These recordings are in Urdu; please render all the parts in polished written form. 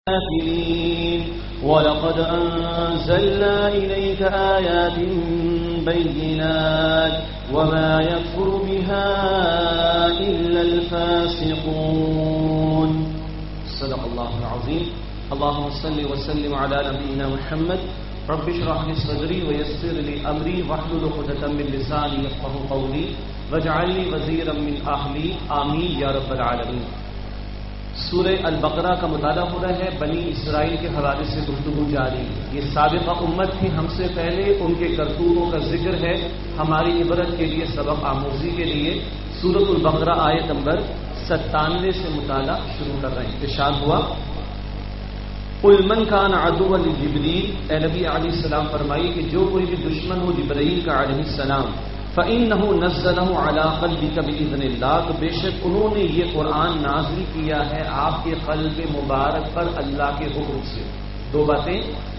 وَلَقَدْ أَنزَلْنَا إِلَيْكَ آيَاتٍ بَيِّنَاتٍ وَمَا يَكْفُرُ بِهَا إِلَّا الْفَاسِقُونَ صدق الله العظيم. اللهم صل وسلم على نبينا محمد. رب اشرح لي صدري ويسر لي أمري واحلل عقدة من لساني يفقهوا قولي واجعل لي وزيرا من أهلي آمين يا رب العالمين. سورہ البقرہ کا مطالعہ ہو رہا ہے. بنی اسرائیل کے حوالے سے گفتگو جاری. یہ سابقہ امت تھی ہم سے پہلے، ان کے کرتوتوں کا ذکر ہے ہماری عبرت کے لیے، سبق آموزی کے لیے. سورۃ البقرہ آیت نمبر 97 سے مطالعہ شروع کر رہے ہیں. ارشاد ہوا قُلْ مَنْ كَانَ عَدُوًّا لِجِبْرِيلَ، اے نبی علیہ السلام فرمائیے کہ جو کوئی بھی دشمن ہو جبرائیل کا علیہ السلام، فَإِنَّهُ نَزَّلَهُ عَلَىٰ قَلْبِكَ بِإِذْنِ اللَّهِ، تو بے شک انہوں نے یہ قرآن نازل کیا ہے آپ کے قلب مبارک پر اللہ کے حکم سے. دو باتیں.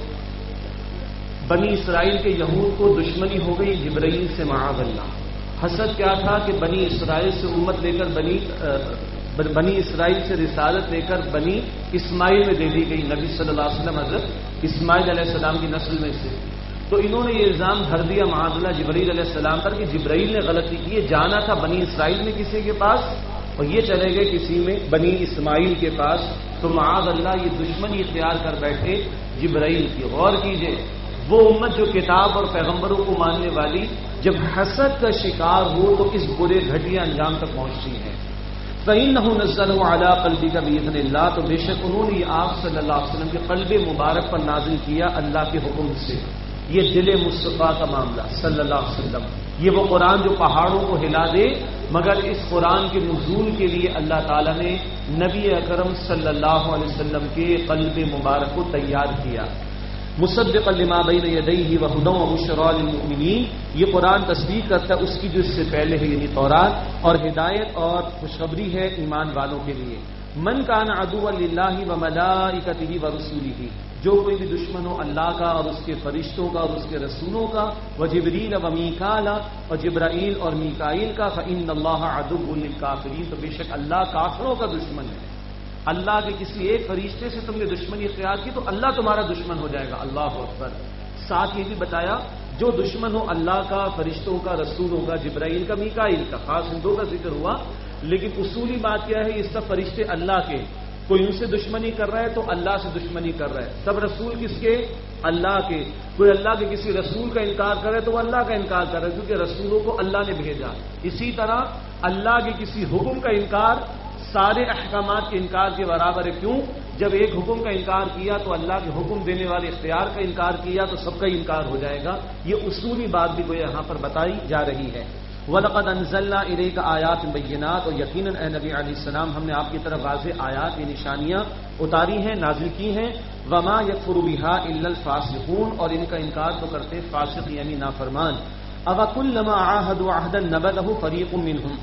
بنی اسرائیل کے یہود کو دشمنی ہو گئی جبرائیل سے معاذ اللہ. حسد کیا تھا کہ بنی اسرائیل سے امت لے کر بنی اسرائیل سے رسالت لے کر بنی اسماعیل میں دے دی گئی. نبی صلی اللہ علیہ وسلم حضرت اسماعیل علیہ السلام کی نسل میں سے. تو انہوں نے یہ الزام دھر دیا معاذ اللہ جبرائیل علیہ السلام پر کہ جبرائیل نے غلطی کی. جانا تھا بنی اسرائیل میں کسی کے پاس اور یہ چلے گئے کسی میں بنی اسماعیل کے پاس. تو معاذ اللہ یہ دشمنی اختیار کر بیٹھے جبرائیل کی. غور کیجئے، وہ امت جو کتاب اور پیغمبروں کو ماننے والی جب حسد کا شکار ہو تو اس برے گھٹیا انجام تک پہنچتی ہے. فَإِنَّهُ نَزَّلَهُ عَلَىٰ قَلْبِكَ بِإِذْنِ اللَّهِ، تو بے شک انہوں نے آپ صلی اللہ علیہ وسلم کے قلب مبارک پر نازل کیا اللہ کے حکم سے. یہ دل مصطفیٰ کا معاملہ صلی اللہ علیہ وسلم. یہ وہ قرآن جو پہاڑوں کو ہلا دے، مگر اس قرآن کے نزول کے لیے اللہ تعالیٰ نے نبی اکرم صلی اللہ علیہ وسلم کے قلب مبارک کو تیار کیا. مصدقا لما بین یدیہ وہدی وبشریٰ للمؤمنین، یہ قرآن تصدیق کرتا ہے اس کی جو اس سے پہلے ہے یعنی تورات، اور ہدایت اور خوشخبری ہے ایمان والوں کے لیے. من کان عدوا للہ وملائکتہ ورسولہ، جو کوئی بھی دشمن ہو اللہ کا اور اس کے فرشتوں کا اور اس کے رسولوں کا، وجبریل ومیکال، اور جبرائیل اور میکائیل کا، فإن اللہ عدو للکافرین، تو بے شک اللہ کافروں کا دشمن ہے. اللہ کے کسی ایک فرشتے سے تم نے دشمنی اختیار کی تو اللہ تمہارا دشمن ہو جائے گا. اللہ اکبر. ساتھ یہ بھی بتایا جو دشمن ہو اللہ کا، فرشتوں کا، رسولوں کا، جبرائیل کا، میکائیل کا، خاص ان دو کا ذکر ہوا. لیکن اصولی بات کیا ہے، یہ سب فرشتے اللہ کے. کوئی ان سے دشمنی کر رہا ہے تو اللہ سے دشمنی کر رہا ہے. سب رسول کس کے؟ اللہ کے. کوئی اللہ کے کسی رسول کا انکار کر رہا ہے تو وہ اللہ کا انکار کر رہا ہے کیونکہ رسولوں کو اللہ نے بھیجا. اسی طرح اللہ کے کسی حکم کا انکار سارے احکامات کے انکار کے برابر ہے. کیوں؟ جب ایک حکم کا انکار کیا تو اللہ کے حکم دینے والے اختیار کا انکار کیا تو سب کا انکار ہو جائے گا. یہ اصولی بات بھی وہ یہاں پر بتائی جا رہی ہے. وَلَقَدْ أَنزَلْنَا إِلَيْكَ آيَاتٍ بَيِّنَاتٍ، اور یقیناً اے نبی علیہ السلام ہم نے آپ کی طرف واضح آیات یہ نشانیاں اتاری ہیں، نازل کی ہیں. وَمَا يَكْفُرُ بِهَا إِلَّا الْفَاسِقُونَ، اور ان کا انکار تو کرتے فاسق یعنی نافرمان. أَوَكُلَّمَا عَاهَدُوا عَهْدًا نَبَذَهُ فَرِيقٌ مِّنْهُمْ،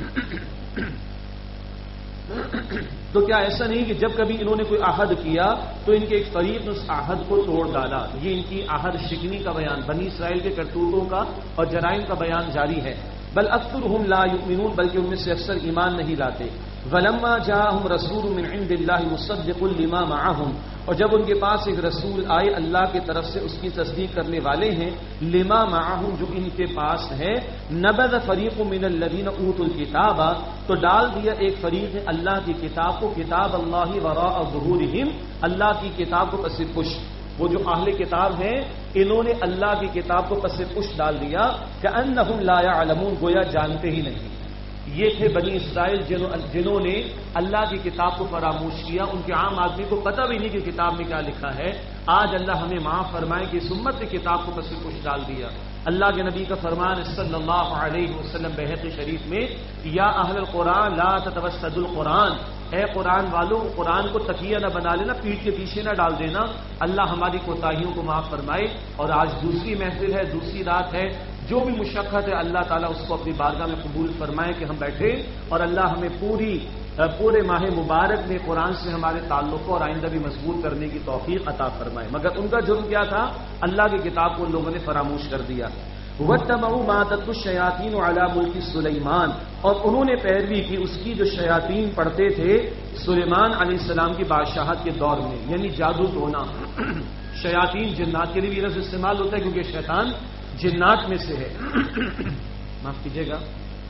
تو کیا ایسا نہیں کہ جب کبھی انہوں نے کوئی عہد کیا تو ان کے ایک فریق نے اس عہد کو توڑ ڈالا. یہ ان کی عہد شکنی کا بیان، بنی اسرائیل کے کرتوتوں کا اور جرائم کا بیان جاری ہے. بل اکثرهم لا یؤمنون، بلکہ ان میں سے اکثر ایمان نہیں لاتے. ولما جاءهم رسول من عند الله مصدق لما معهم، اور جب ان کے پاس ایک رسول آئے اللہ کی طرف سے اس کی تصدیق کرنے والے ہیں، لما معهم جو ان کے پاس ہے، نبذ فریق من الذین اوتوا الکتاب، تو ڈال دیا ایک فریق نے اللہ کی کتاب کو، کتاب اللہ وراء ظہورہم، اللہ کی کتاب کو پس پشت. وہ جو اہل کتاب ہیں انہوں نے اللہ کی کتاب کو پس پشت ڈال دیا. کأنہم لا یعلمون، گویا جانتے ہی نہیں. یہ تھے بنی اسرائیل جنہوں نے اللہ کی کتاب کو فراموش کیا. ان کے عام آدمی کو پتہ بھی نہیں کہ کتاب میں کیا لکھا ہے. آج اللہ ہمیں معاف فرمائے کہ اس امت نے کتاب کو پس پشت ڈال دیا. اللہ کے نبی کا فرمان صلی اللہ علیہ وسلم بحقی شریف میں، یا اہل القرآن لا تتوسدوا القرآن، اے قرآن والوں قرآن کو تکیہ نہ بنا لینا، پیٹھ کے پیچھے نہ ڈال دینا. اللہ ہماری کوتاہیوں کو معاف فرمائے. اور آج دوسری محفل ہے، دوسری رات ہے. جو بھی مشقت ہے اللہ تعالیٰ اس کو اپنی بارگاہ میں قبول فرمائے کہ ہم بیٹھے اور اللہ ہمیں پورے ماہ مبارک میں قرآن سے ہمارے تعلق کو اور آئندہ بھی مضبوط کرنے کی توفیق عطا فرمائے. مگر ان کا جرم کیا تھا؟ اللہ کی کتاب کو ان لوگوں نے فراموش کر دیا. وَاتَّبَعُوا مَا تَتْلُو الشَّيَاطِينُ عَلَى مُلْكِ سُلَيْمَانَ، اور انہوں نے پیروی کی اس کی جو شیاطین پڑھتے تھے سلیمان علیہ السلام کی بادشاہت کے دور میں، یعنی جادو ٹونا۔ شیاطین جنات کے لیے بھی لفظ استعمال ہوتا ہے کیونکہ شیطان جنات میں سے ہے۔ معاف کیجیے گا۔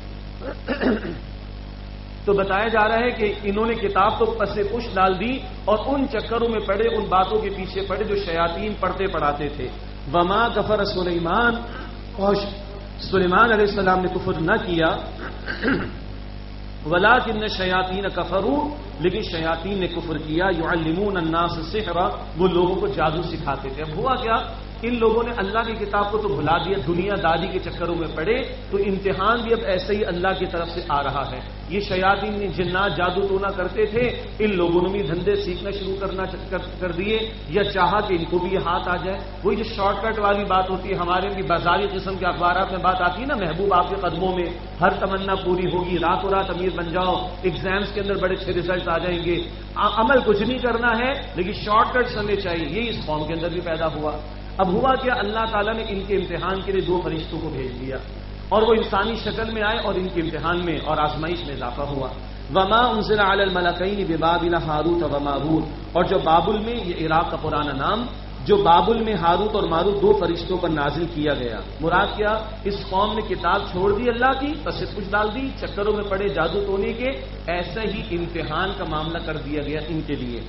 تو بتایا جا رہا ہے کہ انہوں نے کتاب تو پس پش ڈال دی اور ان چکروں میں پڑے، ان باتوں کے پیچھے پڑے جو شیاطین پڑھتے پڑھاتے تھے۔ وما کفر سلیمان، اور سلیمان علیہ السلام نے کفر نہ کیا، ولکن الشیاطین کفروا، لیکن شیاطین نے کفر کیا، یعلمون الناس السحر، وہ لوگوں کو جادو سکھاتے تھے۔ اب ہوا کیا، ان لوگوں نے اللہ کی کتاب کو تو بھلا دیا، دنیا داری کے چکروں میں پڑے، تو امتحان بھی اب ایسے ہی اللہ کی طرف سے آ رہا ہے۔ یہ شیاطین جنات جادو ٹونا کرتے تھے، ان لوگوں نے بھی دھندے سیکھنا شروع کر دیے، یا چاہا کہ ان کو بھی یہ ہاتھ آ جائے۔ وہی جو شارٹ کٹ والی بات ہوتی ہے، ہمارے بھی بازاری قسم کے اخبارات میں بات آتی ہے نا، محبوب آپ کے قدموں میں، ہر تمنا پوری ہوگی، راتوں رات امیر بن جاؤ، ایگزامز کے اندر بڑے اچھے ریزلٹ آ جائیں گے، عمل کچھ نہیں کرنا ہے لیکن شارٹ کٹ سمجھ چاہیے۔ یہی اس قوم کے اندر بھی پیدا ہوا۔ اب ہوا کیا، اللہ تعالیٰ نے ان کے امتحان کے لیے 2 فرشتوں کو بھیج دیا، اور وہ انسانی شکل میں آئے اور ان کے امتحان میں اور آزمائش میں اضافہ ہوا۔ وما انزل علی الملکین ببابل ہاروت وماروت، اور جو بابل میں، یہ عراق کا پرانا نام، جو بابل میں ہاروت اور ماروت 2 فرشتوں پر نازل کیا گیا۔ مراد کیا، اس قوم نے کتاب چھوڑ دی اللہ کی، پس کچھ ڈال دی، چکروں میں پڑے جادو ٹونے کے، ایسا ہی امتحان کا معاملہ کر دیا گیا ان کے لیے۔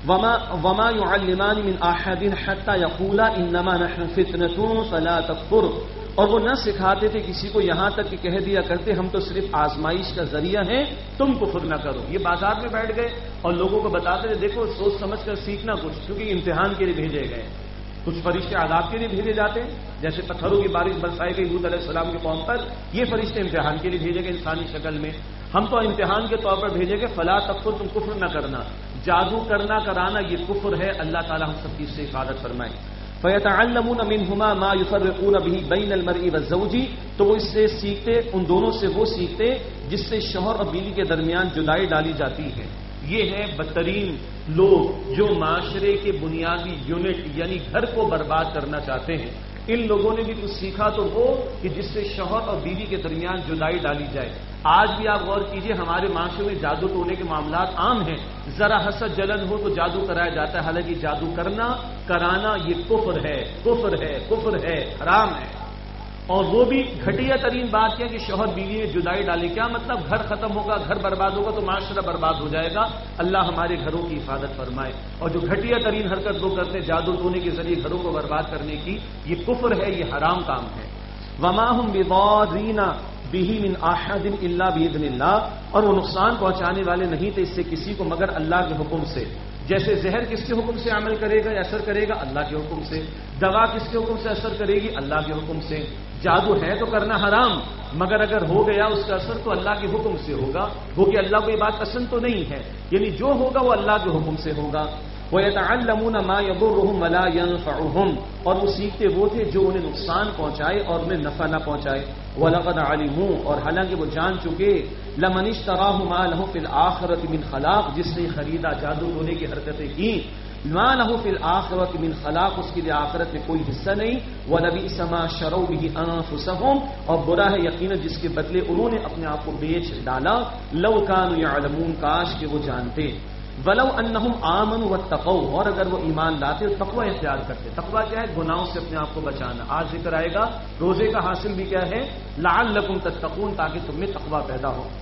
وما يعلمان من احد حتى يقولا انما نحن فتنة فلا تكفر، اور وہ نہ سکھاتے تھے کسی کو یہاں تک کہ کہہ دیا کرتے ہم تو صرف آزمائش کا ذریعہ ہیں، تم کفر نہ کرو۔ یہ بازار میں بیٹھ گئے اور لوگوں کو بتاتے تھے دیکھو سوچ سمجھ کر سیکھنا کچھ، کیونکہ امتحان کے لیے بھیجے گئے۔ کچھ فرشتے عذاب کے لیے بھیجے جاتے ہیں، جیسے پتھروں کی بارش برسائی گئی لوط علیہ السلام کے قوم پر، یہ فرشتے امتحان کے لیے بھیجے گئے انسانی شکل میں۔ ہم تو امتحان کے طور پر بھیجے گئے، فلا تکفر، تم کفر نہ کرنا۔ جادو کرنا کرانا یہ کفر ہے، اللہ تعالی ہم سب کی اس سے حفاظت فرمائے۔ فَيَتَعَلَّمُونَ مِنْهُمَا مَا يُفَرِّقُونَ بِهِ بَيْنَ الْمَرْءِ وَالزَّوْجِ، تو وہ اس سے سیکھتے، ان دونوں سے وہ سیکھتے جس سے شوہر اور بیوی کے درمیان جدائی ڈالی جاتی ہے۔ یہ ہے بدترین لوگ جو معاشرے کے بنیادی یونٹ یعنی گھر کو برباد کرنا چاہتے ہیں۔ ان لوگوں نے بھی کچھ سیکھا تو وہ کہ جس سے شوہر اور بیوی کے درمیان جدائی ڈالی جائے۔ آج بھی آپ غور کیجئے، ہمارے معاشرے میں جادو ٹونے کے معاملات عام ہیں، ذرا حسد جلن ہو تو جادو کرایا جاتا ہے، حالانکہ جادو کرنا کرانا یہ کفر ہے، کفر ہے، کفر ہے، حرام ہے۔ اور وہ بھی گھٹیا ترین بات کیا کہ شوہر بیوی میں جدائی ڈالے، کیا مطلب؟ گھر ختم ہوگا، گھر برباد ہوگا تو معاشرہ برباد ہو جائے گا۔ اللہ ہمارے گھروں کی حفاظت فرمائے۔ اور جو گھٹیا ترین حرکت وہ کرتے ہیں جادو ٹونے کے ذریعے گھروں کو برباد کرنے کی، یہ کفر ہے، یہ حرام کام ہے۔ وما هم بضارین به من احد الا باذن اللہ، اور وہ نقصان پہنچانے والے نہیں تھے اس سے کسی کو مگر اللہ کے حکم سے۔ جیسے زہر کس کے حکم سے عمل کرے گا یا اثر کرے گا؟ اللہ کے حکم سے۔ دوا کس کے حکم سے اثر کرے گی؟ اللہ کے حکم سے۔ جادو ہے تو کرنا حرام، مگر اگر ہو گیا اس کا اثر تو اللہ کے حکم سے ہوگا، کیونکہ اللہ کو یہ بات پسند تو نہیں ہے، یعنی جو ہوگا وہ اللہ کے حکم سے ہوگا۔ وَيَتَعَلَّمُونَ مَا يَضُرُّهُمْ وَلَا يَنفَعُهُمْ، اور وہ سیکھتے وہ تھے جو انہیں نقصان پہنچائے اور انہیں نفع نہ پہنچائے۔ وَلَقَدْ عَلِمُوا، اور حالانکہ وہ جان چکے، لَمَنِ اشْتَرَاهُ مَا لَهُ فِي الْآخِرَةِ مِنْ خَلَاقٍ، جس نے خریدا جادو ٹونے کی حرکتیں کی، مَا لَهُ فِي الْآخِرَةِ مِنْ خَلَاقٍ، اس کے لیے آخرت میں کوئی حصہ نہیں۔ وَلَبِئْسَ مَا شَرَوْا بِهِ أَنفُسَهُمْ، اور برا ہے یقینا جس کے بدلے انہوں نے اپنے آپ کو بیچ ڈالا۔ لَوْ كَانُوا يَعْلَمُونَ، کاش کہ وہ جانتے۔ وَلَوْ أَنَّهُمْ آمَنُوا وَاتَّقَوْا، اور اگر وہ ایمان لاتے اور تقوی اختیار کرتے۔ تقوی کیا ہے؟ گناہوں سے اپنے آپ کو بچانا۔ آج ذکر آئے گا روزے کا حاصل بھی کیا ہے؟ لعلکم تتقون، تاکہ تم میں تقوی پیدا ہو۔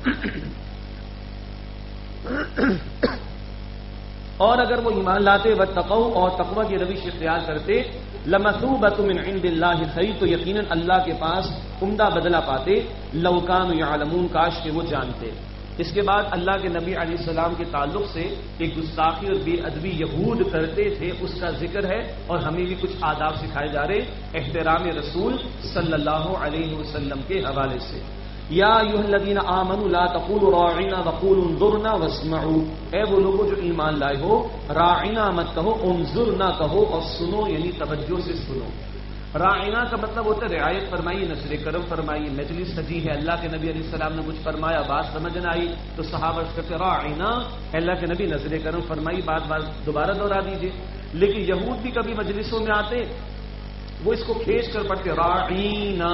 اور اگر وہ ایمان لاتے واتقوا، اور تقوی کی روش اختیار کرتے، لمثوبۃ من عند اللہ خیر، تو یقیناً اللہ کے پاس عمدہ بدلہ پاتے۔ لو کانوا یعلمون، کاش کہ وہ جانتے۔ اس کے بعد اللہ کے نبی علیہ السلام کے تعلق سے ایک گستاخی اور بے ادبی یہود کرتے تھے، اس کا ذکر ہے، اور ہمیں بھی کچھ آداب سکھائے جا رہے احترام رسول صلی اللہ علیہ وسلم کے حوالے سے۔ یا ایھا الذین آمنوا لا تقولوا راعنا وقولوا انظرنا واسمعوا، اے وہ لوگوں جو ایمان لائے ہو، راعنا مت کہو، انظرنا کہو، اور سنو یعنی توجہ سے سنو۔ راعنا کا مطلب ہوتا ہے رعایت فرمائی، نظر کرم فرمائی، مجلس سجی ہے، اللہ کے نبی علیہ السلام نے کچھ فرمایا، بات سمجھ نہ آئی تو صحابہ کہتے راعنا، اللہ کے نبی نظر کرم فرمائی، بات دوبارہ دہرا دیجیے۔ لیکن یہود بھی کبھی مجلسوں میں آتے وہ اس کو کھینچ کر پڑھتے راعینا،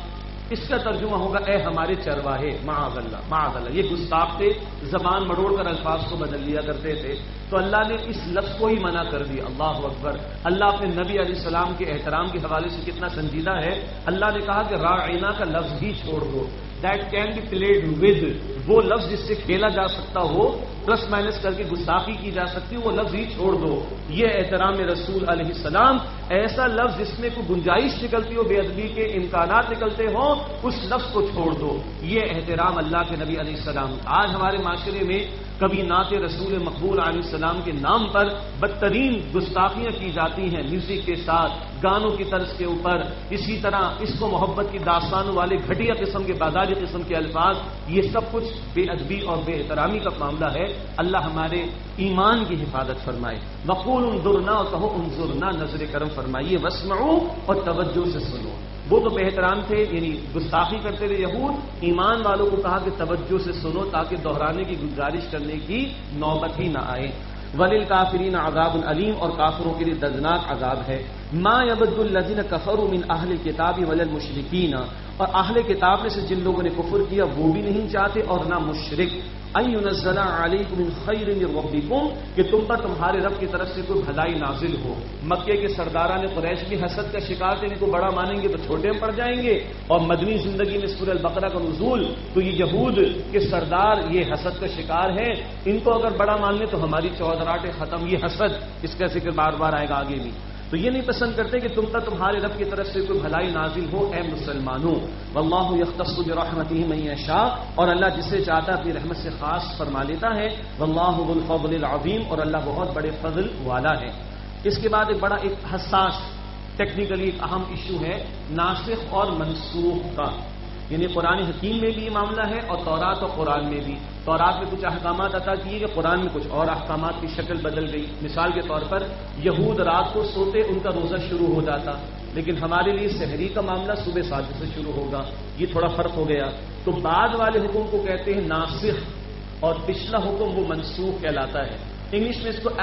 اس کا ترجمہ ہوگا اے ہمارے چرواہے، معاذ اللہ معاذ اللہ. یہ گستاخ تھے، زبان مڑوڑ کر الفاظ کو بدل لیا کرتے تھے، تو اللہ نے اس لفظ کو ہی منع کر دیا. اللہ اکبر. اللہ اپنے نبی علیہ السلام کے احترام کے حوالے سے کتنا سنجیدہ ہے. اللہ نے کہا کہ راعینا کا لفظ ہی چھوڑ دو. That can be pleaded with, وہ لفظ جس سے کھیلا جا سکتا ہو، پلس مائنس کر کے گستاخی کی جا سکتی وہ لفظ ہی چھوڑ دو. یہ احترام رسول علیہ السلام، ایسا لفظ جس میں کوئی گنجائش نکلتی ہو، بے ادبی کے امکانات نکلتے ہوں، اس لفظ کو چھوڑ دو. یہ احترام اللہ کے نبی علیہ السلام. آج ہمارے معاشرے میں کبھی نعت رسول مقبول علیہ السلام کے نام پر بدترین گستاخیاں کی جاتی ہیں، میوزک کے ساتھ، گانوں کی طرز کے اوپر. اسی طرح اس کو محبت کی داستانوں والے گھٹیا قسم کے بازاری قسم کے الفاظ، یہ سب کچھ بے ادبی اور بے احترامی کا معاملہ ہے. اللہ ہمارے ایمان کی حفاظت فرمائے. وقول انظرنا، اور کہو انظرنا، نظر کرم فرمائیے. واسمعوا، اور توجہ سے سنو. وہ تو بے احترام تھے، یعنی گستاخی کرتے تھے یہود. ایمان والوں کو کہا کہ توجہ سے سنو تاکہ دہرانے کی گزارش کرنے کی نوبت ہی نہ آئے. وللکافرین عذاب علیم، اور کافروں کے لیے دردناک عذاب ہے. ما یود الذین کفروا من اہل الکتاب وللمشرکین، اور اہل کتاب میں سے جن لوگوں نے کفر کیا وہ بھی نہیں چاہتے اور نہ مشرک. ان ينزل علیکم من خیر من ربکم، کہ تم پر تمہارے رب کی طرف سے کوئی بھلائی نازل ہو. مکے کے سرداران قریش بھی حسد کا شکار تھے، ان کو بڑا مانیں گے تو چھوٹے میں پڑ جائیں گے. اور مدنی زندگی میں سورہ البقرہ کا نزول، تو یہ یہود کے سردار یہ حسد کا شکار ہیں. ان کو اگر بڑا مان لیں تو ہماری چودراہٹیں ختم. یہ حسد، اس کا ذکر بار بار آئے گا آگے بھی. تو یہ نہیں پسند کرتے کہ تم پر تمہارے رب کی طرف سے کوئی بھلائی نازل ہو اے مسلمانوں. واللہ یختص برحمتہ من یشاء، اور اللہ جسے چاہتا ہے اپنی رحمت سے خاص فرما لیتا ہے. واللہ ذو الفضل العظیم، اور اللہ بہت بڑے فضل والا ہے. اس کے بعد ایک بڑا ایک حساس ٹیکنیکلی ایک اہم ایشو ہے ناسخ اور منسوخ کا. یعنی قرآن حکیم میں بھی یہ معاملہ ہے اور تورات اور قرآن میں بھی. تورات میں کچھ احکامات عطا کیے گئے، قرآن میں کچھ اور احکامات کی شکل بدل گئی. مثال کے طور پر یہود رات کو سوتے ان کا روزہ شروع ہو جاتا، لیکن ہمارے لیے سحری کا معاملہ صبح 7 سے شروع ہوگا. یہ تھوڑا فرق ہو گیا. تو بعد والے حکم کو کہتے ہیں ناسخ، اور پچھلا حکم وہ منسوخ کہلاتا ہے. انگلش میں اس کو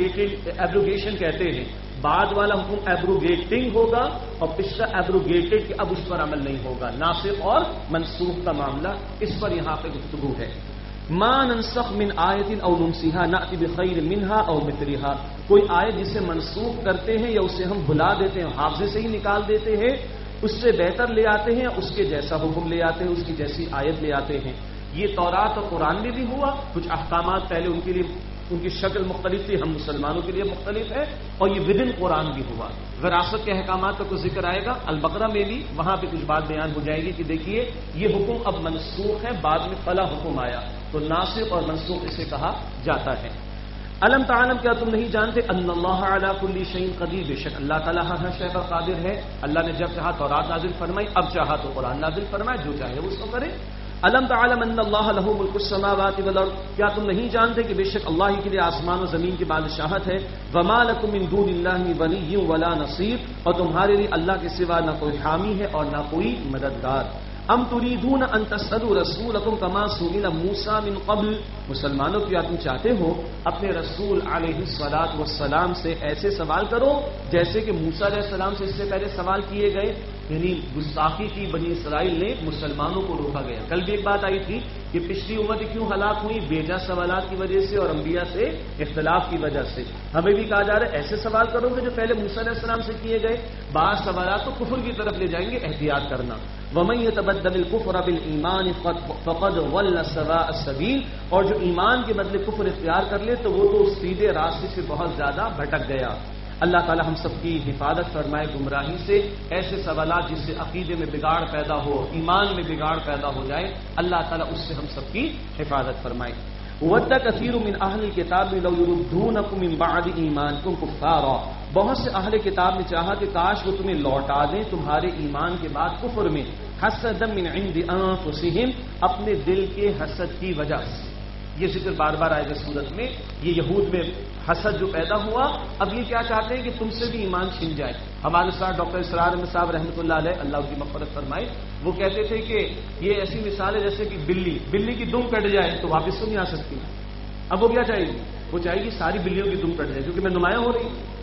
ایبروگیشن کہتے ہیں. بعد والا حکم ایبروگیٹنگ ہوگا اور پچھلا ایبروگیٹڈ کہ اب اس پر عمل نہیں ہوگا. ناسخ اور منسوخ کا معاملہ، اس پر یہاں پہ گفتگو ہے. ما ننسخ من آیت او ننسیھا نأتی بخیر منہا او مثلھا، کوئی آیت جسے منسوخ کرتے ہیں یا اسے ہم بھلا دیتے ہیں، حافظے سے ہی نکال دیتے ہیں، اس سے بہتر لے آتے ہیں، اس کے جیسا حکم لے آتے ہیں، اس کی جیسی آیت لے آتے ہیں. یہ تورات اور قرآن میں بھی ہوا. کچھ احکامات پہلے ان کے لیے ان کی شکل مختلف تھی، ہم مسلمانوں کے لیے مختلف ہے. اور یہ ودن قرآن بھی ہوا. وراثت کے احکامات کا کچھ ذکر آئے گا البقرہ میں بھی، وہاں پہ کچھ بات بیان ہو جائے گی کہ دیکھیے یہ حکم اب منسوخ ہے، بعد میں فلاں حکم آیا. تو ناسخ اور منسوخ اسے کہا جاتا ہے. الم تعلم، کیا تم نہیں جانتے ان اللہ علی کل شیء قدیر، بے شک اللہ تعالیٰ ہر شے پر قادر ہے. اللہ نے جب چاہا تورات نازل فرمائی، اب چاہا تو قرآن نازل فرمائے، جو چاہے وہ اس کو کرے. الم تعلم ان اللہ لہ ملک السماوات والارض، کیا تم نہیں جانتے کہ بے شک اللہ ہی کے لیے آسمان و زمین کی بادشاہت ہے. وما لکم من دون اللہ ولی ولا نصیر، اور تمہارے لیے اللہ کے سوا نہ کوئی حامی ہے اور نہ کوئی مددگار. ام تريدون ان تسألوا رسولکم کما سئل موسیٰ من قبل، مسلمانوں کیا تم چاہتے ہو اپنے رسول علیہ الصلاۃ والسلام سے ایسے سوال کرو جیسے کہ موسیٰ علیہ السلام سے اس سے پہلے سوال کیے گئے. یعنی گستاخی کی بنی اسرائیل نے مسلمانوں کو روکا گیا. کل بھی ایک بات آئی تھی کہ پچھلی امتیں کیوں ہلاک ہوئی، بیجا سوالات کی وجہ سے اور انبیاء سے اختلاف کی وجہ سے. ہمیں بھی کہا جا رہا ہے ایسے سوال کرو گے جو پہلے موسیٰ علیہ السلام سے کیے گئے. بعض سوالات تو کفر کی طرف لے جائیں گے، احتیاط کرنا. وَمَن يَتَبَدَّلِ الْكُفْرَ بِالْإِيمَانِ فَقَدْ ضَلَّ سَوَاءَ السَّبِيلِ، اور جو ایمان کے بدلے کفر اختیار کر لے تو وہ تو سیدھے راستے سے بہت زیادہ بھٹک گیا. اللہ تعالی ہم سب کی حفاظت فرمائے گمراہی سے. ایسے سوالات جس سے عقیدے میں بگاڑ پیدا ہو، ایمان میں بگاڑ پیدا ہو جائے، اللہ تعالی اس سے ہم سب کی حفاظت فرمائے. وَدَّ كَثِيرٌ مِّنْ أَهْلِ الْكِتَابِ لَوْ يُرُدُّونَكُم مِّن بَعْدِ إِيمَانِكُمْ كُفَّارًا، بہت سے اہل کتاب نے چاہا کہ کاش وہ تمہیں لوٹا دیں تمہارے ایمان کے بعد کفر میں. حسدا من عند انفسهم، اپنے دل کے حسد کی وجہ سے. یہ ذکر بار بار آئے گا سورت میں. یہ یہود میں حسد جو پیدا ہوا، اب یہ کیا چاہتے ہیں کہ تم سے بھی ایمان چھن جائے. ہمارے ساتھ ڈاکٹر اسرار احمد صاحب رحمۃ اللہ علیہ، اللہ کی مغفرت فرمائے، وہ کہتے تھے کہ یہ ایسی مثال ہے جیسے کہ بلی کی دم کٹ جائے تو واپس تو نہیں آ سکتی. اب وہ کیا چاہے گی؟ وہ چاہے گی ساری بلیوں کی دم کٹ جائے کیونکہ میں نمایاں ہو رہی.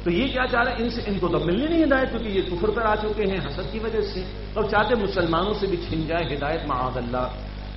تو یہ کیا چاہ رہے ہیں؟ ان کو تو ملنی نہیں ہدایت، کیونکہ یہ کفر پر آ چکے ہیں حسد کی وجہ سے، تو چاہتے مسلمانوں سے بھی چھن جائے ہدایت، معاذ اللہ۔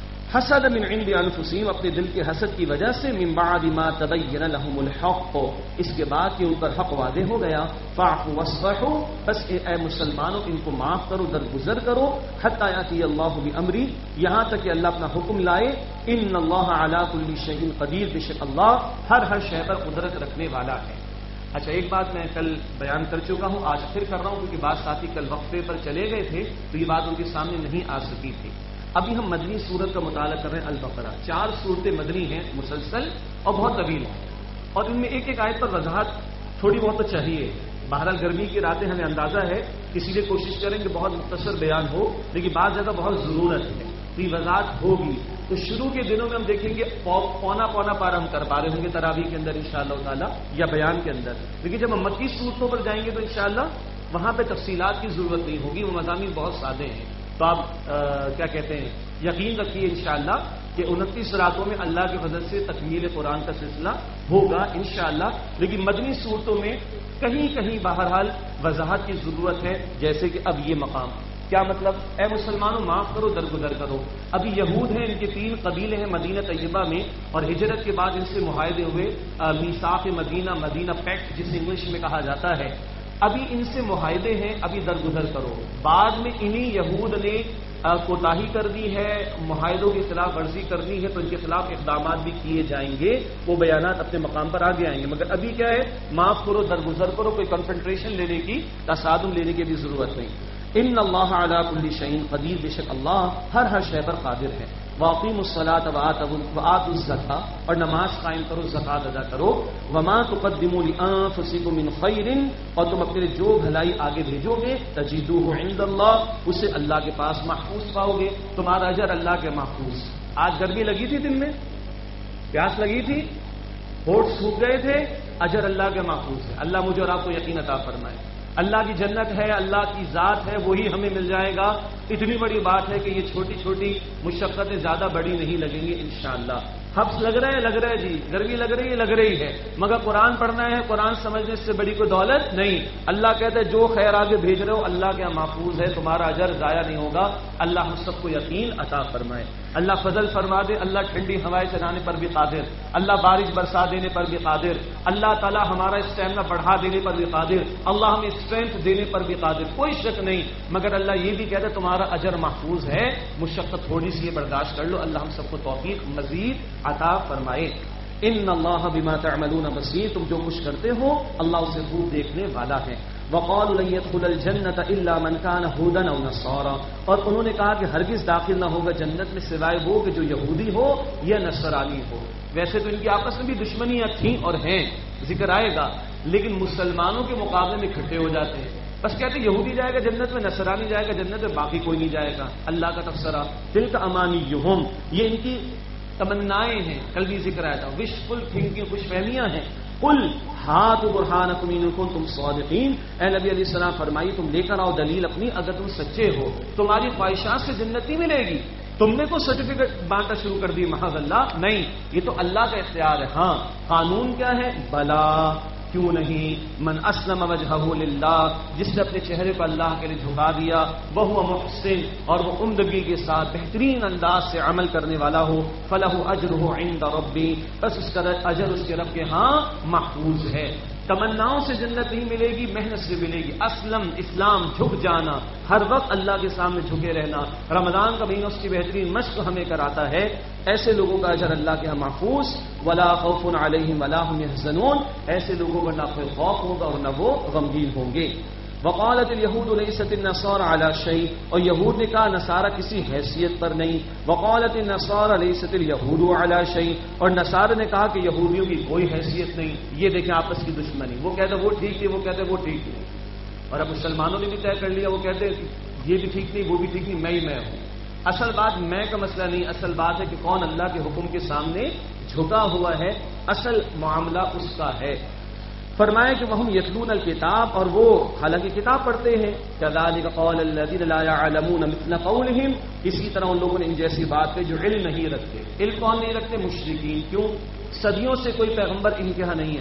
حسد من عند انفسهم، اپنے دل کے حسد کی وجہ سے، من بعد ما تبین لهم الحق، اس کے بعد کہ ان پر حق واضح ہو گیا، فاعفوا واصفحوا، بس اے مسلمانوں ان کو معاف کرو، درگزر کرو، حتی یاتی اللہ بامری، یہاں تک کہ اللہ اپنا حکم لائے، ان اللہ علی کل شیء قدیر، بے شک اللہ ہر شے پر قدرت رکھنے والا ہے۔ اچھا، ایک بات میں کل بیان کر چکا ہوں، آج پھر کر رہا ہوں، کیونکہ بعض ساتھی کل وقفے پر چلے گئے تھے تو یہ بات ان کے سامنے نہیں آ سکی تھی۔ ابھی ہم مدنی سورت کا مطالعہ کر رہے ہیں، البقرہ، 4 صورتیں مدنی ہیں مسلسل اور بہت طویل ہیں، اور ان میں ایک ایک آیت پر وضاحت تھوڑی بہت تو چاہیے۔ بہرحال گرمی کی راتیں ہمیں اندازہ ہے، اسی لیے کوشش کریں کہ بہت مختصر بیان ہو، لیکن بعض جگہ بہت ضرورت ہے تو یہ وضاحت ہوگی۔ تو شروع کے دنوں میں ہم دیکھیں گے پونا پارا ہم کر پا رہے ہوں گے تراویح کے اندر انشاءاللہ تعالی یا بیان کے اندر، لیکن جب ہم مکی صورتوں پر جائیں گے تو انشاءاللہ وہاں پہ تفصیلات کی ضرورت نہیں ہوگی، وہ مضامین بہت سادے ہیں۔ تو آپ کیا کہتے ہیں، یقین رکھیے انشاءاللہ کہ 29 راتوں میں اللہ کے فضل سے تکمیل قرآن کا سلسلہ ہوگا انشاءاللہ، لیکن مدنی صورتوں میں کہیں کہیں بہرحال وضاحت کی ضرورت ہے، جیسے کہ اب یہ مقام کیا مطلب، اے مسلمانوں معاف کرو، درگزر کرو۔ ابھی یہود ہیں، ان کے 3 قبیلے ہیں مدینہ طیبہ میں، اور ہجرت کے بعد ان سے معاہدے ہوئے، میثاق مدینہ، مدینہ پیکٹ جسے انگلش میں کہا جاتا ہے، ابھی ان سے معاہدے ہیں، ابھی درگزر کرو۔ بعد میں انہی یہود نے کوتاہی کر دی ہے، معاہدوں کی خلاف ورزی کرنی ہے، تو ان کے خلاف اقدامات بھی کیے جائیں گے، وہ بیانات اپنے مقام پر آگے آئیں گے، مگر ابھی کیا ہے، معاف کرو، درگزر کرو، کوئی کنفرنٹریشن لینے کی، تصادم لینے کی بھی ضرورت نہیں۔ ان اللہ علی کل شیء قدیر، بے شک اللہ ہر شے پر قادر ہے۔ واقیموا الصلاۃ وآتوا الزکاۃ، اور نماز قائم کرو، زکات ادا کرو۔ وما تقدموا لانفسکم من خیر، اور تم اپنے لیے جو بھلائی آگے بھیجو گے، تجدوہ عند اللہ، اسے اللہ کے پاس محفوظ پاؤ گے، تمہارا اجر اللہ کے محفوظ۔ آج گرمی لگی تھی، دن میں پیاس لگی تھی، ہوٹ سوکھ گئے تھے، اجر اللہ کے محفوظ ہے۔ اللہ مجھے اور آپ کو یقین عطا فرمائے۔ اللہ کی جنت ہے، اللہ کی ذات ہے، وہی ہمیں مل جائے گا۔ اتنی بڑی بات ہے کہ یہ چھوٹی چھوٹی مشقتیں زیادہ بڑی نہیں لگیں گی انشاءاللہ۔ حبس لگ رہا ہے جی، گرمی لگ رہی ہے، مگر قرآن پڑھنا ہے، قرآن سمجھنے سے بڑی کوئی دولت نہیں۔ اللہ کہتا ہے جو خیر آگے بھیج رہے ہو اللہ کے یہاں محفوظ ہے، تمہارا اجر ضائع نہیں ہوگا۔ اللہ ہم سب کو یقین عطا فرمائے، اللہ فضل فرما دے، اللہ ٹھنڈی ہوائیں چلانے پر بھی قادر، اللہ بارش برسا دینے پر بھی قادر، اللہ تعالی ہمارا اسٹیمنا بڑھا دینے پر بھی قادر، اللہ ہمیں اسٹرینتھ دینے پر بھی قادر، کوئی شک نہیں، مگر اللہ یہ بھی کہتا ہے تمہارا اجر محفوظ ہے، مشقت تھوڑی سی برداشت کر لو، اللہ ہم سب کو توفیق مزید عطا فرمائے۔ ان اللہ بما تعملون بصیر، تم جو کچھ کرتے ہو اللہ اسے خوب دیکھنے والا ہے۔ وقالوا لن يدخل الجنة الا من كان هودا او نصارى، اور انہوں نے کہا کہ ہرگز داخل نہ ہوگا جنت میں سوائے وہ کہ جو یہودی ہو یا نصرانی ہو۔ ویسے تو ان کی آپس میں بھی دشمنیاں تھیں اور ہیں، ذکر آئے گا، لیکن مسلمانوں کے مقابلے میں اکٹھے ہو جاتے ہیں۔ بس کہتے ہیں یہودی جائے گا جنت میں، نصرانی جائے گا جنت میں، باقی کوئی نہیں جائے گا۔ اللہ کا تبصرہ، تلک امانیہم، یہ ان کی تمنائیں ہیں، کل بھی ذکر آیا تھا، وشفل تھنکنگ، خوش فہمیاں ہیں۔ قل ہاتوا برہانکم ان کنتم صادقین، اے نبی علیہ السلام فرمائیے تم لے کر آؤ دلیل اپنی اگر تم سچے ہو، تمہاری خواہشات سے جنت نہیں ملے گی، تم نے کوئی سرٹیفکیٹ بانٹنا شروع کر دی محض اللہ نہیں، یہ تو اللہ کا اختیار ہے۔ ہاں قانون کیا ہے، بلا کیوں نہیں، من اسلم وجہہ للہ، جس نے اپنے چہرے کو اللہ کے لیے جھکا دیا، وہو محسن، اور وہ عمدگی کے ساتھ بہترین انداز سے عمل کرنے والا ہو، فلہ اجرہ عند ربی، بس اس کا اجر اس کے رب کے ہاں محفوظ ہے۔ تمناؤں سے جنت نہیں ملے گی، محنت سے ملے گی۔ اسلم، اسلام، جھک جانا، ہر وقت اللہ کے سامنے جھکے رہنا، رمضان کا مہینہ اس کی بہترین مشق ہمیں کراتا ہے۔ ایسے لوگوں کا اجر اللہ کے ہاں محفوظ۔ ولا خوف علیہم ولا هم يحزنون، ایسے لوگوں کو نہ کوئی خوف ہوگا اور نہ وہ غمگین ہوں گے۔ وقالت اليهود ليست النصارى على شيء، اور یہود نے کہا نصارہ کسی حیثیت پر نہیں۔ وقالت النصارى ليست اليهود على شيء، اور نصارہ نے کہا کہ یہودیوں کی کوئی حیثیت نہیں۔ یہ دیکھیں آپس کی دشمنی، وہ کہتے وہ ٹھیک تھی، وہ کہتے وہ ٹھیک تھی، اور اب مسلمانوں نے بھی طے کر لیا، وہ کہتے یہ بھی ٹھیک نہیں، وہ بھی ٹھیک نہیں، میں ہی میں ہوں۔ اصل بات میں کا مسئلہ نہیں، اصل بات ہے کہ کون اللہ کے حکم کے سامنے جھکا ہوا ہے، اصل معاملہ اس کا ہے۔ فرمایا کہ وہم یتلون الکتاب، اور وہ حالانکہ کتاب پڑھتے ہیں، کذالک قول الذین لا يعلمون مثل قولہم، اسی طرح ان لوگوں نے ان جیسی بات کہ جو علم نہیں رکھتے۔ علم کون نہیں رکھتے؟ مشرکین۔ کیوں؟ صدیوں سے کوئی پیغمبر ان کے ہاں نہیں آئے،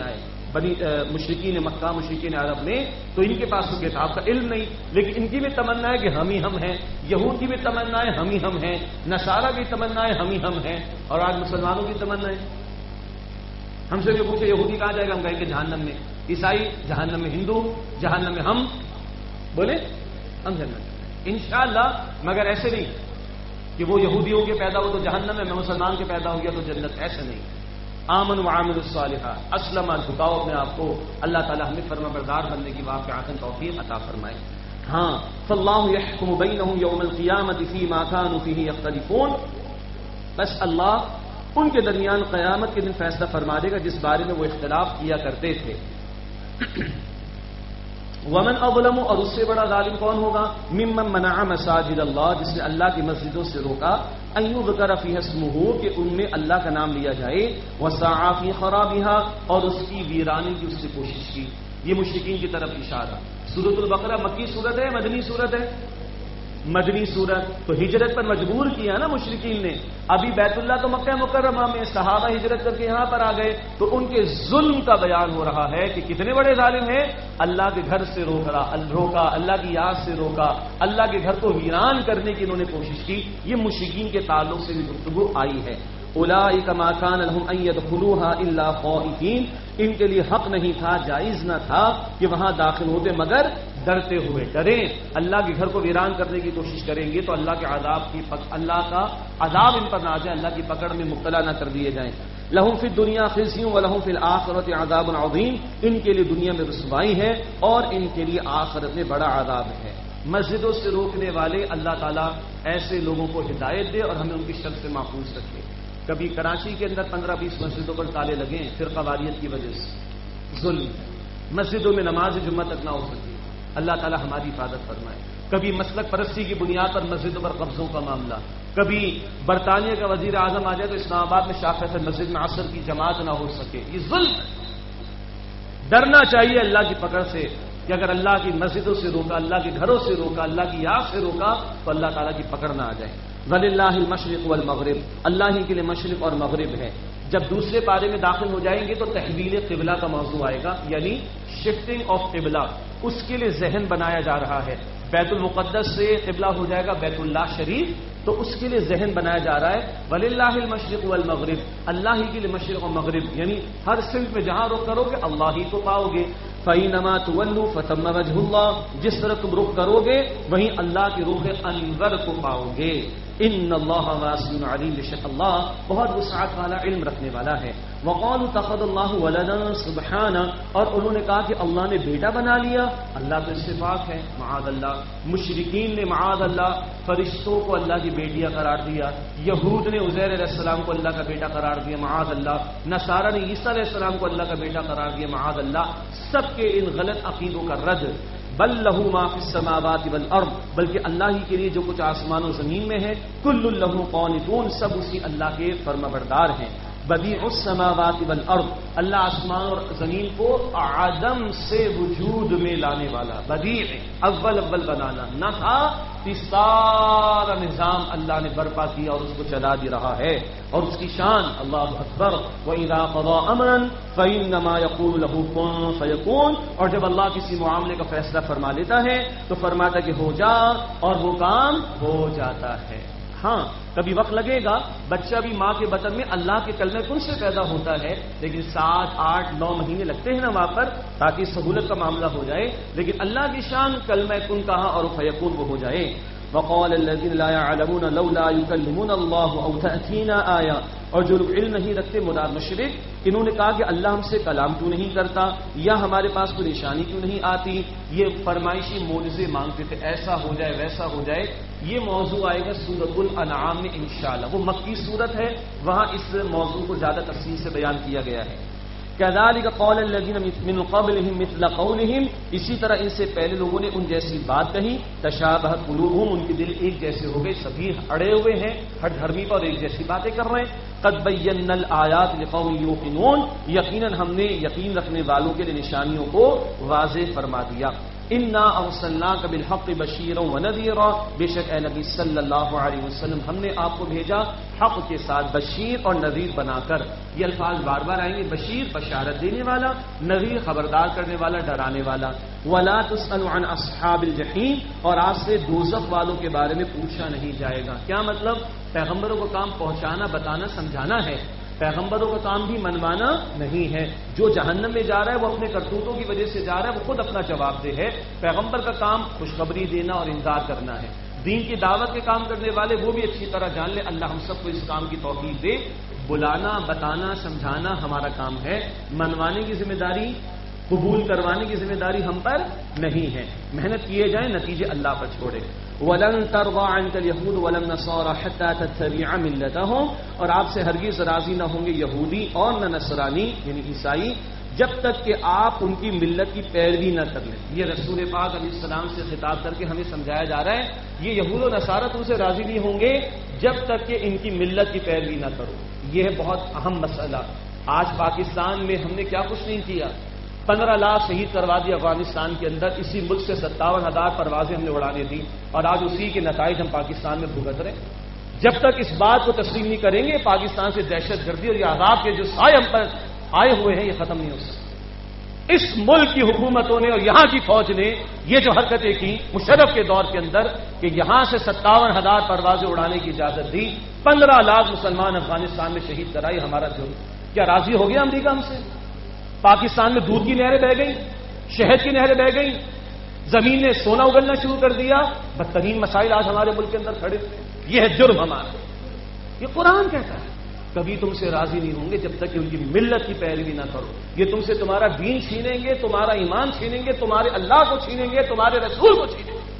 مشرکین مکہ مشرکین عرب نے، تو ان کے پاس تو کتاب کا علم نہیں، لیکن ان کی بھی تمنا ہے کہ ہم ہی ہم ہیں، یہود کی بھی تمنا ہے ہم ہی ہم ہیں، نصارہ کی تمنا ہے ہم ہی ہم ہیں، اور آج مسلمانوں کی تمنا ہے۔ ہم سے جو پوچھے یہودی کہاں جائے گا، ہم کہیں گے جہنم میں، عیسائی جہنم میں، ہندو جہنم میں، ہم بولے ہم جنت میں انشاءاللہ، مگر ایسے نہیں کہ وہ یہودیوں کے پیدا ہو تو جہنم میں، میں مسلمان کے پیدا ہو گیا تو جنت، ایسے نہیں۔ آمن وعامل الصالحات، اسلم، جھکاؤ اپنے آپ کو، اللہ تعالیٰ ہمیں فرما بردار بننے کی واقعات توفیق عطا فرمائے۔ ہاں، فاللہ یحکم بینہم یوم القیامۃ فیما کانوا فیہ یختلفون، بس اللہ ان کے درمیان قیامت کے دن فیصلہ فرما دے گا جس بارے میں وہ اختلاف کیا کرتے تھے۔ ومن اظلم، اور اس سے بڑا ظالم کون ہوگا، ممن منع مساجد اللہ، جس نے اللہ کی مسجدوں سے روکا، ان یذکر فیہا اسمہ، کہ ان میں اللہ کا نام لیا جائے، وسعی فی خرابہا، اور اس کی ویرانی کی اس نے کوشش کی۔ یہ مشرکین کی طرف اشارہ۔ سورۃ البقرہ مکی سورت ہے، مدنی سورت ہے، مدنی سورت، تو ہجرت پر مجبور کیا نا مشرکین نے۔ ابھی بیت اللہ تو مکہ مکرمہ میں، صحابہ ہجرت کر کے یہاں پر آ گئے، تو ان کے ظلم کا بیان ہو رہا ہے کہ کتنے بڑے ظالم ہیں، اللہ کے گھر سے روکا، اللہ کی یاد سے روکا، اللہ کے گھر کو ویران کرنے کی انہوں نے کوشش کی۔ یہ مشرکین کے تعلق سے بھی گفتگو آئی ہے۔ اولئک ما کان لهم ان يدخلوها الا خائفین، ان کے لیے حق نہیں تھا، جائز نہ تھا کہ وہاں داخل ہوتے مگر ڈرتے ہوئے۔ ڈریں، اللہ کے گھر کو ویران کرنے کی کوشش کریں گے تو اللہ کا عذاب ان پر نہ آ جائے، اللہ کی پکڑ میں مبتلا نہ کر دیے جائیں۔ لہم فی الدنیا خزی ولہم فی الآخرۃ عذاب عظیم، ان کے لیے دنیا میں رسوائی ہے اور ان کے لیے آخرت میں بڑا عذاب ہے۔ مسجدوں سے روکنے والے اللہ تعالیٰ ایسے لوگوں کو ہدایت دے اور ہمیں ان کی شر سے محفوظ رکھے۔ کبھی کراچی کے اندر 15-20 مسجدوں پر تالے لگے ہیں فرقہ واریت کی وجہ سے، ظلم، مسجدوں میں نماز جمعہ تک نہ ہو سکی، اللہ تعالیٰ ہماری حفاظت فرمائے۔ کبھی مسلک پرستی کی بنیاد پر مسجدوں پر قبضوں کا معاملہ، کبھی برطانیہ کا وزیر اعظم آ جائے تو اسلام آباد میں شاہ فیصل مسجد میں عصر کی جماعت نہ ہو سکے، یہ ظلم ہے۔ ڈرنا چاہیے اللہ کی پکڑ سے کہ اگر اللہ کی مسجدوں سے روکا، اللہ کے گھروں سے روکا، اللہ کی یاد سے روکا تو اللہ تعالیٰ کی پکڑ نہ آ جائے۔ وَلِلَّهِ الْمَشْرِقُ وَالْمَغْرِبُ، اللہ ہی کے لیے مشرق اور مغرب ہے۔ جب دوسرے پارے میں داخل ہو جائیں گے تو تحویل قبلہ کا موضوع آئے گا، یعنی شفٹنگ آف قبلہ، اس کے لیے ذہن بنایا جا رہا ہے۔ بیت المقدس سے قبلہ ہو جائے گا بیت اللہ شریف، تو اس کے لیے ذہن بنایا جا رہا ہے۔ وَلِلَّهِ الْمَشْرِقُ وَالْمَغْرِبُ، اللہ ہی کے لیے مشرق اور مغرب، یعنی ہر سمت میں جہاں رخ کرو گے اللہ ہی کو پاؤ گے۔ فَإِنَّمَا تُوَلُّوا فَثَمَّ وَجْهُ اللَّهِ، جس طرح تم رخ کرو گے وہیں اللہ کی رخ انور کو پاؤ گے۔ ان اللہ واسع علیم، بے شک اللہ بہت وسعت والا، علم رکھنے والا ہے۔ وقالوا اتخذ اللہ ولدا سبحانہ، اور انہوں نے کہا کہ اللہ نے بیٹا بنا لیا، اللہ تو اس سے پاک ہے، معاذ اللہ۔ مشرکین نے معاذ اللہ فرشتوں کو اللہ کی بیٹیاں قرار دیا، یہود نے عزیر علیہ السلام کو اللہ کا بیٹا قرار دیا، معاذ اللہ۔ نصارہ نے عیسیٰ علیہ السلام کو اللہ کا بیٹا قرار دیا، معاذ اللہ۔ سب کے ان غلط عقیدوں کا رد۔ بل لہ ما فی السماوات والارض، بلکہ اللہ ہی کے لیے جو کچھ آسمان و زمین میں ہے، کل لہ قانتون، سب اسی اللہ کے فرمانبردار ہیں۔ بدیع السماوات والارض، اللہ آسمان اور زمین کو عدم سے وجود میں لانے والا، بدیع، اول بنانا نہ تھا، سارا نظام اللہ نے برپا کیا اور اس کو چلا دی رہا ہے، اور اس کی شان اللہ اکبر۔ وَإِذَا قَضَىٰ أَمْرًا فَإِنَّمَا يَقُولُ لَهُ كُن فَيَكُونُ، اور جب اللہ کسی معاملے کا فیصلہ فرما لیتا ہے تو فرماتا کہ ہو جا، اور وہ کام ہو جاتا ہے۔ ہاں، کبھی وقت لگے گا، بچہ بھی ماں کے بطن میں اللہ کے کلمہ کن سے پیدا ہوتا ہے، لیکن 7، 8، 9 مہینے لگتے ہیں نا وہاں پر تاکہ سہولت کا معاملہ ہو جائے، لیکن اللہ کی شان کلمہ کن کہا اور فیکون وہ ہو جائے۔ وقال الذين لا يعلمون لولا يكلمون الله او تأتينا آية، اور جو لوگ علم نہیں رکھتے مراد مشرک، انہوں نے کہا کہ اللہ ہم سے کلام کیوں نہیں کرتا، یا ہمارے پاس کوئی نشانی کیوں نہیں آتی، یہ فرمائشی معجزے مانگتے تھے، ایسا ہو جائے ویسا ہو جائے۔ یہ موضوع آئے گا سورۃ الانعام میں انشاءاللہ، وہ مکی سورت ہے، وہاں اس موضوع کو زیادہ تفصیل سے بیان کیا گیا ہے۔ كذلك قال الذين من قبلهم مثل قولهم، اسی طرح ان سے پہلے لوگوں نے ان جیسی بات کہی، تشابہت قلوبهم، ان کے دل ایک جیسے ہو گئے، سبھی اڑے ہوئے ہیں، ہر دھرمی پر ایک جیسی باتیں کر رہے ہیں۔ قد بينا الآيات لقوم يوقنون، یقیناً ہم نے یقین رکھنے والوں کے لیے نشانیوں کو واضح فرما دیا۔ انا ارسلناک بالحق بشیرا ونذیرا، بے شک اے نبی صلی اللہ علیہ وسلم ہم نے آپ کو بھیجا حق کے ساتھ بشیر اور نذیر بنا کر. یہ الفاظ بار بار آئیں گے. بشیر بشارت دینے والا، نذیر خبردار کرنے والا، ڈرانے والا. ولا تسأل عن اصحاب الجحیم، اور آپ سے دوزخ والوں کے بارے میں پوچھا نہیں جائے گا. کیا مطلب؟ پیغمبروں کا کام پہنچانا، بتانا، سمجھانا ہے. پیغمبروں کا کام بھی منوانا نہیں ہے. جو جہنم میں جا رہا ہے وہ اپنے کرتوتوں کی وجہ سے جا رہا ہے، وہ خود اپنا جواب دہ ہے. پیغمبر کا کام خوشخبری دینا اور انذار کرنا ہے. دین کی دعوت کے کام کرنے والے وہ بھی اچھی طرح جان لیں. اللہ ہم سب کو اس کام کی توفیق دے. بلانا، بتانا، سمجھانا ہمارا کام ہے. منوانے کی ذمہ داری، قبول کروانے کی ذمہ داری ہم پر نہیں ہے. محنت کیے جائیں، نتیجے اللہ پر چھوڑے. وَلَن تَرْضَىٰ عَنْكَ الْيَهُودُ وَلَا النَّصَارَىٰ حَتَّىٰ تَتَّبِعَ مِلَّتَهُمْ، اور آپ سے ہرگز راضی نہ ہوں گے یہودی اور نہ نصرانی یعنی عیسائی، جب تک کہ آپ ان کی ملت کی پیروی نہ کر لیں. یہ رسول پاک علیہ السلام سے خطاب کر کے ہمیں سمجھایا جا رہا ہے یہ یہود و نصارہ تم سے راضی نہیں ہوں گے جب تک کہ ان کی ملت کی پیروی نہ کرو. یہ ہے بہت اہم مسئلہ. آج پاکستان میں ہم نے کیا کچھ نہیں کیا. 15 لاکھ شہید کروا دی افغانستان کے اندر. اسی ملک سے 57,000 پروازیں ہم نے اڑانے دی، اور آج اسی کے نتائج ہم پاکستان میں بھگت رہے. جب تک اس بات کو تسلیم نہیں کریں گے پاکستان سے دہشت گردی اور یہ عذاب کے جو سائے ہم پر آئے ہوئے ہیں یہ ختم نہیں ہو سکتے. اس ملک کی حکومتوں نے اور یہاں کی فوج نے یہ جو حرکتیں کی مشرف کے دور کے اندر کہ یہاں سے 57,000 پروازیں اڑانے کی اجازت دی، 15 لاکھ مسلمان افغانستان میں شہید کرائی. ہمارا جرم کیا راضی ہو گیا امریکہ ہم سے؟ پاکستان میں دودھ کی نہریں بہ گئیں، شہد کی نہریں بہ گئیں، زمین نے سونا اگلنا شروع کر دیا. بدترین مسائل آج ہمارے ملک کے اندر کھڑے ہوئے. یہ ہے جرم ہمارا. یہ قرآن کہتا ہے کبھی تم سے راضی نہیں ہوں گے جب تک کہ ان کی ملت کی پیروی نہ کرو. یہ تم سے تمہارا دین چھینیں گے، تمہارا ایمان چھینیں گے، تمہارے اللہ کو چھینیں گے، تمہارے رسول کو چھینیں گے.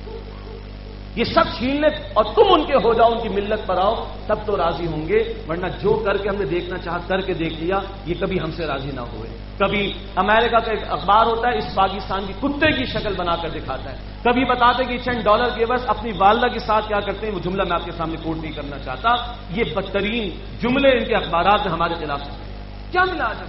یہ سب چھین لیں اور تم ان کے ہو جاؤ، ان کی ملت پر آؤ، تب تو راضی ہوں گے. ورنہ جو کر کے ہم نے دیکھنا چاہا کر کے دیکھ لیا، یہ کبھی ہم سے راضی نہ ہوئے. کبھی امریکہ کا ایک اخبار ہوتا ہے اس پاکستان کی کتے کی شکل بنا کر دکھاتا ہے. کبھی بتاتے کہ چند ڈالر کے بس اپنی والدہ کے ساتھ کیا کرتے ہیں. وہ جملہ میں آپ کے سامنے کوٹ نہیں کرنا چاہتا. یہ بدترین جملے ان کے اخبارات میں ہمارے خلاف ہیں. کیا ملا آج؟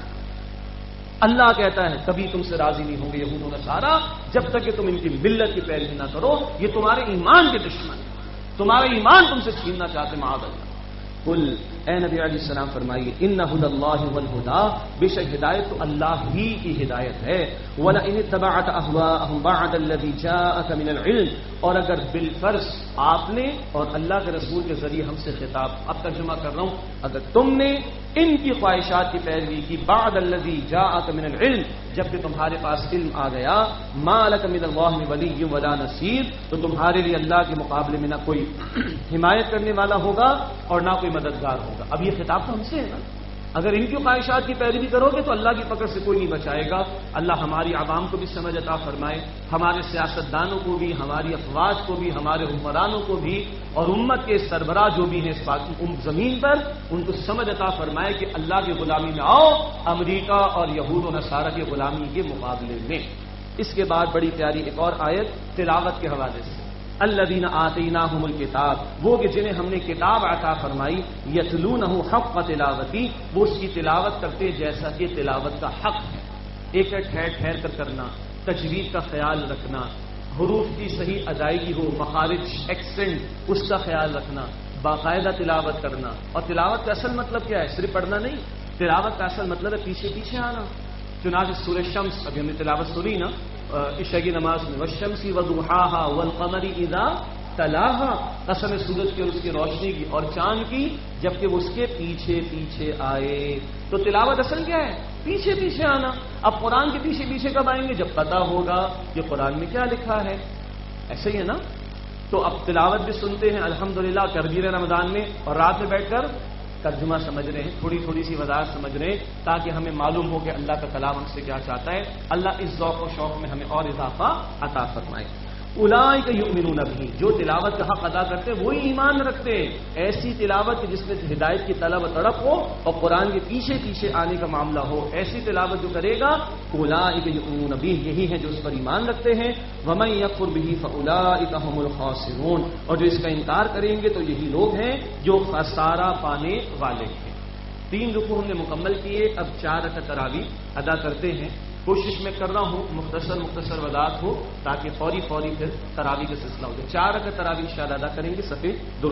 اللہ کہتا ہے کبھی تم سے راضی نہیں ہوں گے یہود و نصارہ جب تک کہ تم ان کی ملت کی پیروی نہ کرو. یہ تمہارے ایمان کے دشمن ہیں، تمہارا ایمان تم سے چھیننا چاہتے. معاذ اللہ. قل اے نبی علیہ السلام فرمائیے ان ھدی اللہ والہدی، بے شک ہدایت تو اللہ ہی کی ہدایت ہے. وَلَئِنِ اتَّبَعْتَ أَهْوَاءَهُمْ بَعْدَ الَّذِي جَاءَكَ مِنَ الْعِلْمِ، اور اگر بالفرض آپ نے اور اللہ کے رسول کے ذریعے ہم سے خطاب، اب ترجمہ کر رہا ہوں، اگر تم نے ان کی خواہشات کی پیروی کی بعد الذی جاءک من العلم، جبکہ تمہارے پاس علم آ گیا، ما لک من اللہ ولی ولا نصیر، تو تمہارے لیے اللہ کے مقابلے میں نہ کوئی حمایت کرنے والا ہوگا اور نہ کوئی مددگار ہوگا. اب یہ خطاب تو ہم سے ہے نا. اگر ان کی خواہشات کی پیروی کرو گے تو اللہ کی پکڑ سے کوئی نہیں بچائے گا. اللہ ہماری عوام کو بھی سمجھ عطا فرمائے، ہمارے سیاستدانوں کو بھی، ہماری افواج کو بھی، ہمارے حکمرانوں کو بھی، اور امت کے سربراہ جو بھی ہیں اس زمین پر، ان کو سمجھ عطا فرمائے کہ اللہ کی غلامی میں آؤ امریکہ اور یہود و نصارہ کی غلامی کے مقابلے میں. اس کے بعد بڑی پیاری ایک اور آیت تلاوت کے حوالے سے، الذین آتیناہم الکتاب، وہ کہ جنہیں ہم نے کتاب عطا فرمائی، یتلونہ حق تلاوتی، وہ اس کی تلاوت کرتے جیسا کہ تلاوت کا حق ہے. ایک ہے ٹھہر ٹھہر کر کرنا، تجوید کا خیال رکھنا، حروف کی صحیح ادائیگی ہو، مخارج، ایکسنٹ، اس کا خیال رکھنا، باقاعدہ تلاوت کرنا. اور تلاوت کا اصل مطلب کیا ہے؟ صرف پڑھنا نہیں. تلاوت کا اصل مطلب ہے پیچھے پیچھے آنا. چنانچہ سورہ شمس ابھی ہم نے تلاوت سنی نا عشاء کی نماز میں، والشمس وضحاها والقمر اذا تلاها، قسم سورج کی اور اس کی روشنی کی اور چاند کی جبکہ وہ اس کے پیچھے پیچھے آئے. تو تلاوت اصل کیا ہے؟ پیچھے پیچھے آنا. اب قرآن کے پیچھے پیچھے کب آئیں گے؟ جب پتہ ہوگا کہ قرآن میں کیا لکھا ہے. ایسے ہی ہے نا. تو اب تلاوت بھی سنتے ہیں الحمدللہ تربیت رمضان میں، اور رات میں بیٹھ کر ترجمہ سمجھ رہے ہیں، تھوڑی تھوڑی سی وضاحت سمجھ رہے ہیں تاکہ ہمیں معلوم ہو کہ اللہ کا کلام ہم سے کیا چاہتا ہے. اللہ اس ذوق و شوق میں ہمیں اور اضافہ عطا فرمائے. اولئک یؤمنون بہ، جو تلاوت کا حق ادا کرتے ہیں وہی ایمان رکھتے ہیں. ایسی تلاوت جس میں ہدایت کی طلب و تڑپ ہو اور قرآن کے پیچھے پیچھے آنے کا معاملہ ہو، ایسی تلاوت جو کرے گا اولئک یؤمنون بہ، یہی ہیں جو اس پر ایمان رکھتے ہیں. ومن یکفر بہ فاولئک هم الخاسرون، اور جو اس کا انکار کریں گے تو یہی لوگ ہیں جو خسارہ پانے والے ہیں. 3 رکوع ہم نے مکمل کیے، اب 4 رکعت تراویح ادا کرتے ہیں. کوشش میں کر رہا ہوں مختصر وضاحت ہو تاکہ فوری پھر تراویح کا سلسلہ ہو جائے. 4 رکعت تراویح انشاءاللہ ادا کریں گے صفے